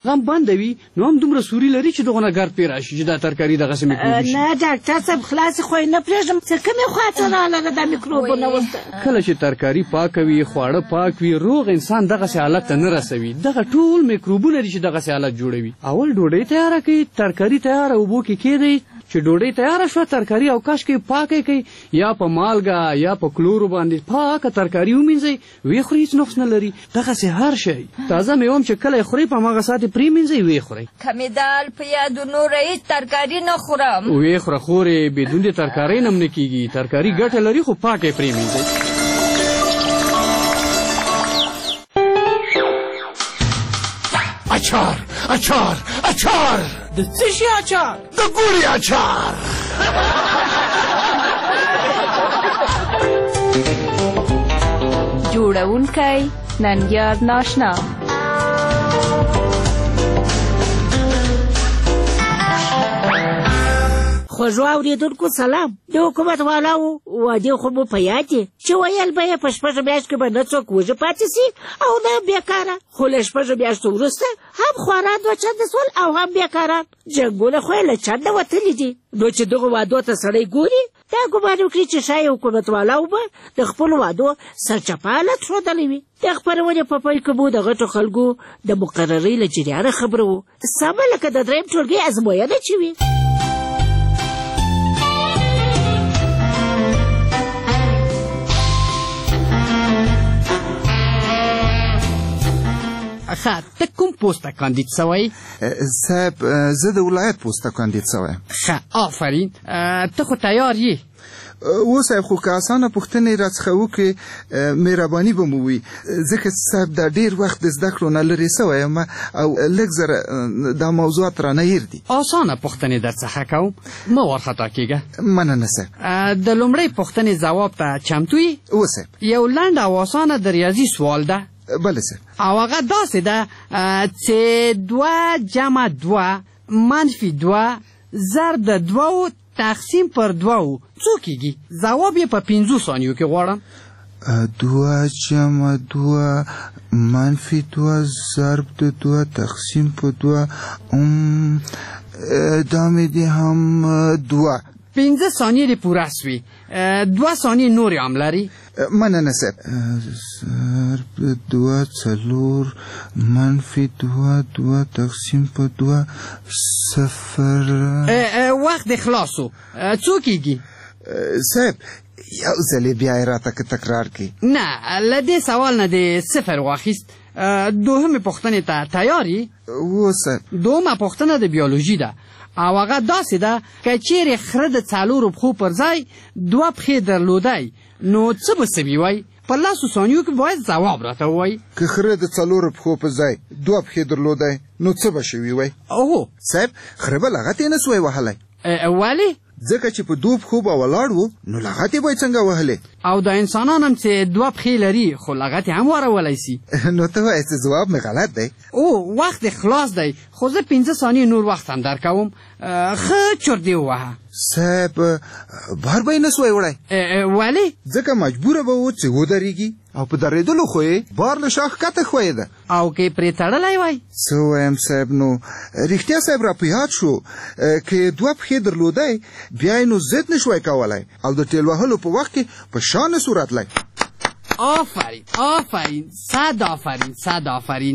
غم بنده وي نو هم دومره سوري لري چې دغونه ګرد پې راشي چې دا ترکاري دغسې میکروب شي. نه ډاکټر صاحب خلاصې خو یې نه پرېږدم څه کومې خواته راغله دا میکروبونه اوس. کله چې ترکاري پاکه وي خواړه پاک وي روغ انسان دغسې حالت ته نه رسوي. دغه ټول میکروبونه دي چې دغسې حالت جوړوي. اول ډوډۍ تیاره کوي ترکاري تیاره اوبو کې کېدی چې ډوډۍ تیاره شوه ترکاري او کش کې پاکه کوي یا په مالګه یا په کلورو باندې پاکه ترکاري ومینځئ ویې خورئ هېڅ نقص نه لري. دغسې هر شی تازه میوه هم چې کله یې خورئ په هماغه ساعت یې پرېمینځئ ویې خورئ. کمې دال په یادو نوره هېڅ ترکاري نه خورم. ویې خوره خورې بدون د ترکارۍ نه هم نه کېږي. ترکاري ګټه لري خو پاکه یې پرېمینځئ. اچار اچار اچار. د څه شي اچار؟ د ګوړې اچار. جوړونکی ننګیار ناشنا. خوږو اورېدونکو سلام. د حکومت والاو وعدې خو مو په یاد دي چې ویل به یې په شپږو میاشتو کې به نه څوک وږي پاتې سي او نه بېکاره. خو له شپږو میاشتو وروسته هم خواران دوه چنده سول او هم بېکاران. جنګونه خو یې له چنده وتلي دي. نو چې دغو وعدو ته سړی ګوري دا ګمان وکړي چې ښایي حکومت والاو به د خپلو وعدو سرچپه حالت ښودلی وي. د خپرونې په پیل کې مو د غټو خلکو د مقررۍ له جریانه خبره وو سمه لکه د درېیم ټولګي ازموینه چې وي. ښه ته کوم پوسته کاندید سوی؟ صاحب زه د ولایت پوسته کاندید سوی. ښه آفرین. ته خو تیار یې؟ و صاحب خو که اسانه پوښتنې راڅخه وکړې مهرباني به مو وي ځکه صاحب دا ډېر وخت د زده کړو نه لرې سوی یم او لږ زره دا موضوعات رانه هیر دي. اسانه پوښتنې درڅخه کوم مه وارخطا کېږه. مننه صاحب. د لومړۍ پوښتنې ځواب ته چمتو یې؟ و صاحب. یو لنډ او اسانه د ریاضي سوال ده. بله صاحب. او هغه داسې ده چې 2 جمع 2 منفي 2 ضرب د 2 تقسیم پر 2 څو کېږي؟ ځواب یې په 5 ثانیو کې غواړم. 2 جمع 2 منفي 2 ضرب د 2 تقسیم په 2 دا مې دي هم 2. 15 ثانیې دې پوره سوي. 2 ثانیې نورې هم لري. مننه صاحب. ضرب 2 4 منفي 2 2 تقسیم په 2 0. وخت دې خلاص و. څو کېږي؟ صاحب یو ځلې بیا یې راته که تکرار کړي. نه له دې سوال نه دې 0 واخیست. دوهمې پوښتنې ته تیار یې؟ و صاحب. دوهمه پوښتنه د بیولوژي ده او هغه داسې ده که چیرې خره د 4 پښو پر ځای 2 پښې درلودی نو څه به سوي وای؟ په 10 ثانیو کې باید ځواب راته ووایي. که خره د 4 پښو په ځای 2 پښې درلودی نو څه به شوي وای؟ اوهو صاحب خره به لغتې نه سوی وهلی. ولې؟ ځکه چې په 2 پښو به ولاړ و نو لغتې به یې څنګه وهلې؟ او د انسانان هم چې 2 پښې لري خو لغتې هم وارولی سي. نو ته وایې چې ځواب مې غلط دی. او وخت خلاص دی خو زه 15 ثانیې نور وخت هم درکوم. ښه چور دې ووهه. صاحب بهر به یې نه سوی وړی. ولې؟ ځکه مجبوره به و چې ودرېږي او په درېدلو خو یې بار له شا ښکته ښویېده. او که یې پرې تړلی وای؟ څه ووایم صاحب نو رښتیا صاحب را په یاد شو که یې 2 پښې درلودی بیا یې نو ضد نه شوی کولی او د ټېل وهلو په وخت کې په شا نه سو راتلی. آفرین آفرین 100 آفرین 100 آفرین.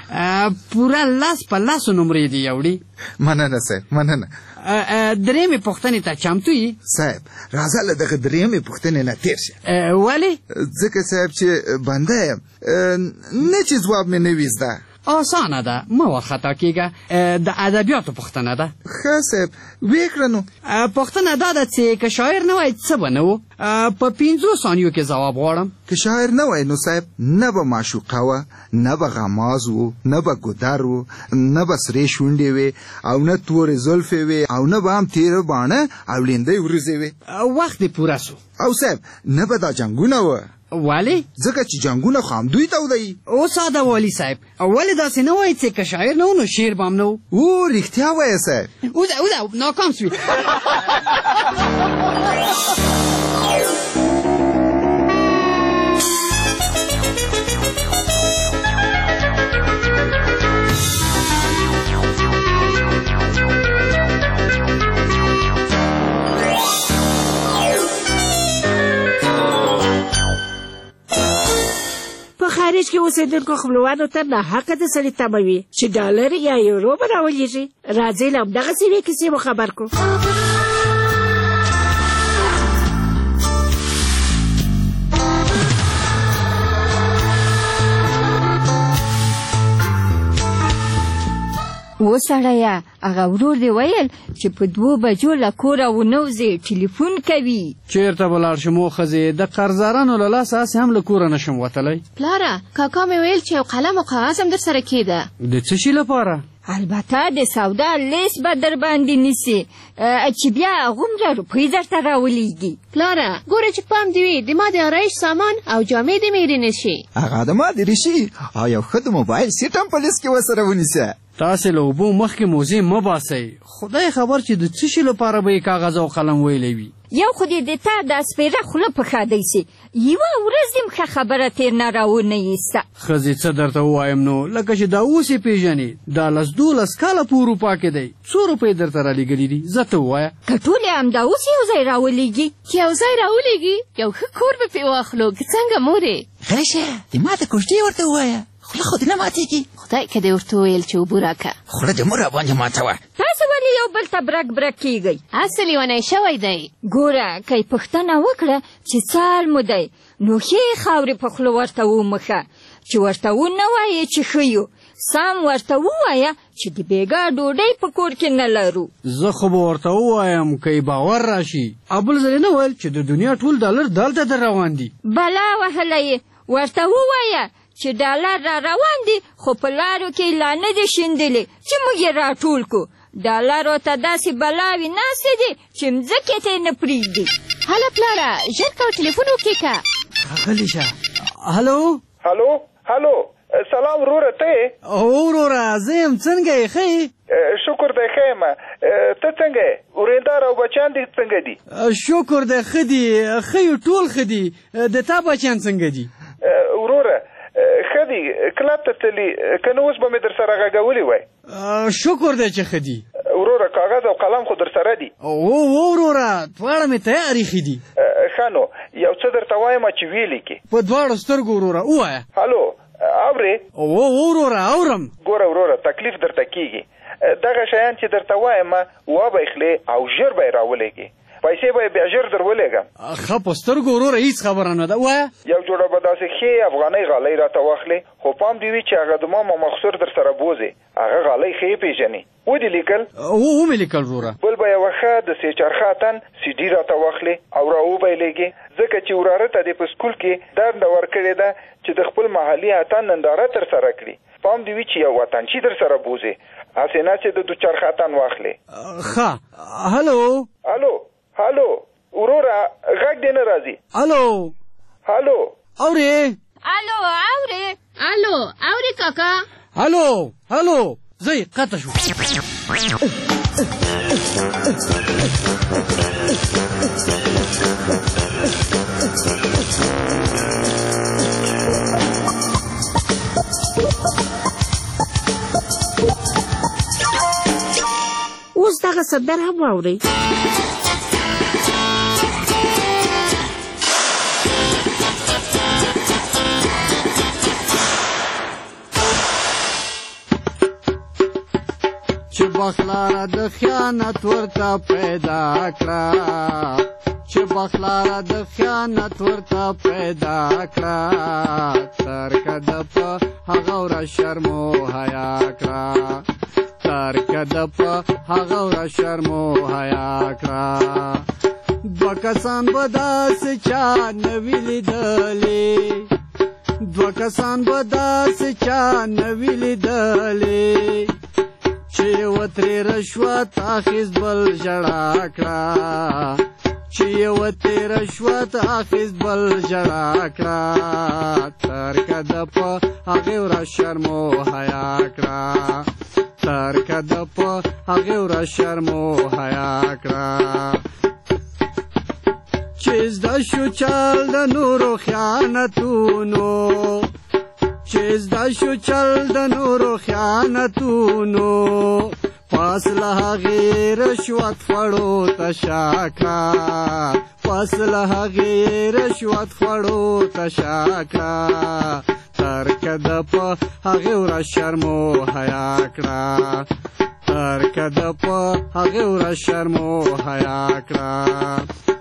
پوره 10 په 10 نمرې دې یوړي. مننه صاحب مننه. درېیمې پوښتنې ته چمتو یې؟ صاحب راځه له دغه درېیمې پوښتنې نه تېر شه. ولې؟ ځکه صاحب چې بنده یم نه چې ځواب مې نه وي زده. آسانه ده مه وارخطا کېږه. د ادبیاتو پوښتنه ده. ښه صاحب ویې کړه نو. پوښتنه دا ده چې که شاعر نه وای څه به نه و؟ په 15 ثانیو کې ځواب غواړم. که شاعر نه وای نو صاحب نه به معشوقه وه نه به غماز و نه به ګودر و نه به سرې شونډې وې او نه تورې زلفې وې او نه به هم تېره باڼه او لیندۍ ورځې وې. وخت دې پوره سو. او صاحب نه به دا جنګونه وه. ولې؟ ځکه چې جنګونه خو همدوی تودوي. او ساده والي صاحب ولې داسې نه وایي چې که شاعر نه و نو شعر به هم نه و؟ او رښتیا وایه صاحب. اوده ناکام سوي. کې اوسېدونکو خپلوانو ته ناحقه د سړي تمه وي چې ډالر یا یورو به راولېږي. راځئ له همدغسې یوې کیسې مو خبر کړو. و سړیه هغه ورور دې ویل چې په 2 بجو له کوره ونوځې ټلیفون کوي. چېرته به لاړ شم ښځې؟ د قرضدارانو له لاسه هسې هم له کوره نشم وتلی. پلاره کاکا مې ویل چې یو قلم او کاغذ هم در سره کېده. د څه شي لپاره؟ البته د سودا لیست به در باندې نیسي چې بیا هغومره روپۍ درته راولېږي. پلاره ګوره چې پام دې وي د ما د آرایش سامان او جامې دې مې رینې شي. هغه د ما دې شي او یو ښه د موبایل سیټ هم په لیست کې ورسره ونیسه. تاسې له اوبو مخکې موزې مه باسئ. خدای خبر چې د څه شي لپاره به یې کاغذ او قلم ویلی وي. یو خو دې د تا د سپېره خوله په ښادی سي. یوه ورځ دې ښه خبره تېر نه راونه ایسته. ښځې څه درته ووایم نو لکه چې دا اوس یې پېژنې دا 12 کاله په اروپا کې دی. څو روپۍ درته رالیږلي دي زه ته ووایه. که ټولې همدا اوس یو ځای راولېږي. یو ځای راولېږي یو ښه کور به پرې واخلو که څنګه مورې. غلی شه د ما د کوژدې ورته ووایه. خوله خو دې نه ماتېږي. خدای که دې ورته وویل چې اوبه راکه. خوله دې مه راباندې ماتوه. تاسو ولې یو بل ته برک کېږئ؟ اصل لیونی شوی دی. ګوره که یې پوښتنه وکړه چې څه حال مو دی نو ښې خاورې په خوله ورته ومښه. چې ورته ونه وایې چې ښه یو سم ورته ووایه چې د بېګا ډوډۍ په کور کې نه لرو. زه خو به ورته ووایم که یې باور راشي. او بل ځل یې نه ویل چې د دنیا ټول ډالر دلته در روان دي. بلا وهلی یې ورته ووایه چې ډالر را روان دي خو په لارو کې لا نه دي شیندلې چې موږ یې راټول کړو. ډالرو ته داسې بلاوې ناستې دي چې مځکې ته یې نه پرېږدي. هله پلاره ژر کوه ټلیفون وکېږه. غلی شه. هلو هلو سلام وروره ته یې؟ او وروره زه یم. څنګه یې ښه یې؟ شکر دی ښه یم. ته څنګه یې؟ ورېندار او بچیان دې څنګه دي؟ شکر دی ښه دي. ښه یو ټول ښه دي. د تا بچیان څنګه دي؟ وروره ښه دي کلب ته تلي که نه اوس به مې در سره غږولی وای. شکر دی چې ښه دي. وروره کاغذ او قلم خو در سره دي؟ او وروره دواړه مې تیار ایښي دي. ښه نو یو څه درته وایم چې ویې لیکې په دواړو سترګو وروره ووایه. هلو اورې؟ او وروره اورم. ګوره وروره تکلیف درته کېږي. دغه شیان چې درته وایم وبه یې خلې او ژر به یې راولېږې. پیسې به یې بیا ژر در ولېږم. ښه په سترګو وروره هېڅ خبره نه ده ووایه. یو جوړه به داسې ښې افغانۍ غالۍ راته واخلې خو پام دې وي چې هغه د ما مخصور در سره بوځې. هغه غالۍ ښې پېژنې. ودې لیکل؟ ومې لیکل وروره. بل به یوه ښه د سې چرخه اتن CD راته واخلې او راوبایلېږې ځکه چې وراره ته دې په سکول کې دنده ورکړې ده چې د خپل محلي اتن ننداره تر سره کړي. پام دې وي چې یو وطنچي در سره بوځې هسې نه چې د چرخه اتن واخلې. ښه هلو وروره غږ دې نه راځي. هلو اورې؟ الو اورې کاکا؟ هلو زه یې قطع شو. اوس دغه سندره هم واورئ. چې بخلاره د خیانت ورته پیدا کړه. ترکه د په هغه ورځ شرم و حیا کړه. دوه کسان به داسې چا نه وي لیدلې چې یو ترې رشوت اخیست بل ژړا کړه. ترکه د په هغې ورځ شرم و حیا کړه. چې زده شو چل د نورو خیانتونو پاس له هغې رشوت خوړو ته شاکړه. ترکه ترکه د په هغې ورځ شرم و حیا کړه ترکه د په هغې ورځ شرم و حیا کړه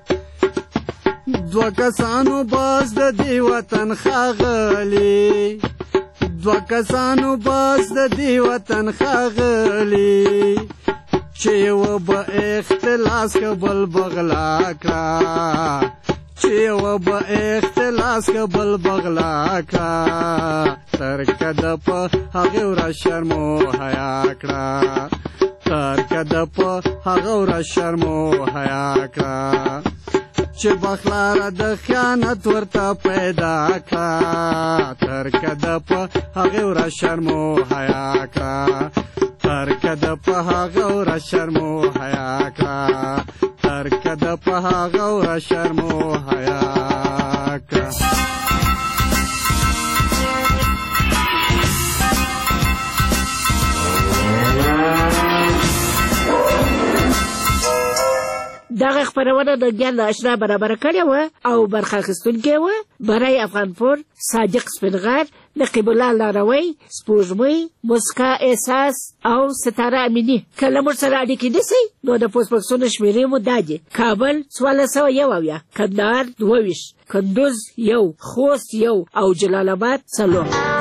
دوه کسانو باز د دې وطن ښاغلي دوه کسانو باز د دې وطن ښاغلي چې یوه به اختلاس که بل بغلا کړه چې یوه به اختلاس که بل بغلا کړه ترکه د په هغې ورځ شرم و حیا کړه ترکه د په هغه ورځ شرم و حیا کړه چې بخلاره د خیانت ورته پیدا کړه ترکه د په هغې ورځ شرم و حیا کړه ترکه د په هغه ورځ شرم و حیا کړه ترکه د په هغه ورځ شرم و حیا کړه دغه خپرونه د ګیان اشنا برابره کړې وه او برخه اخیستونکې وه برای افغانپور صادق سپینغر نقیب الله لاروی سپوږمۍ مسکا احساس او ستاره امینی که له موږ سره اړیکې نیسئ نو د پوسټ بکسونو شمېرې مو دا دي کابل 1401 کندهار 22 کندوز 1 خوست 1 او جلال آباد 4